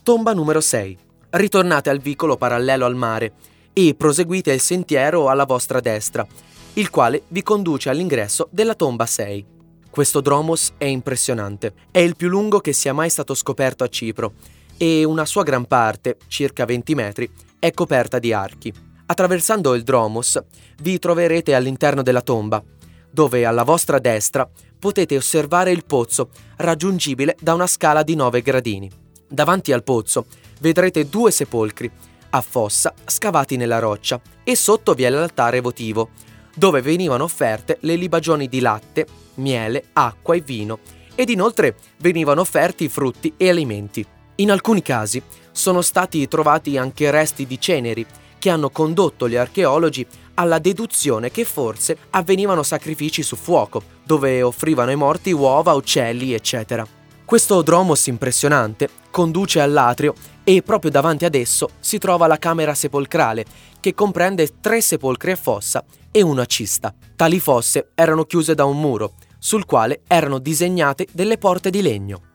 Tomba numero 6. Ritornate al vicolo parallelo al mare e proseguite il sentiero alla vostra destra, il quale vi conduce all'ingresso della tomba 6. Questo dromos è impressionante, è il più lungo che sia mai stato scoperto a Cipro e una sua gran parte, circa 20 metri, è coperta di archi. Attraversando il dromos vi troverete all'interno della tomba, dove alla vostra destra potete osservare il pozzo, raggiungibile da una scala di 9 gradini. Davanti al pozzo vedrete 2 sepolcri a fossa scavati nella roccia e sotto vi è l'altare votivo, dove venivano offerte le libagioni di latte, miele, acqua e vino, ed inoltre venivano offerti frutti e alimenti. In alcuni casi sono stati trovati anche resti di ceneri che hanno condotto gli archeologi alla deduzione che forse avvenivano sacrifici su fuoco, dove offrivano ai morti uova, uccelli, eccetera. Questo dromos impressionante conduce all'atrio e proprio davanti ad esso si trova la camera sepolcrale, che comprende 3 sepolcri a fossa e una cista. Tali fosse erano chiuse da un muro, sul quale erano disegnate delle porte di legno.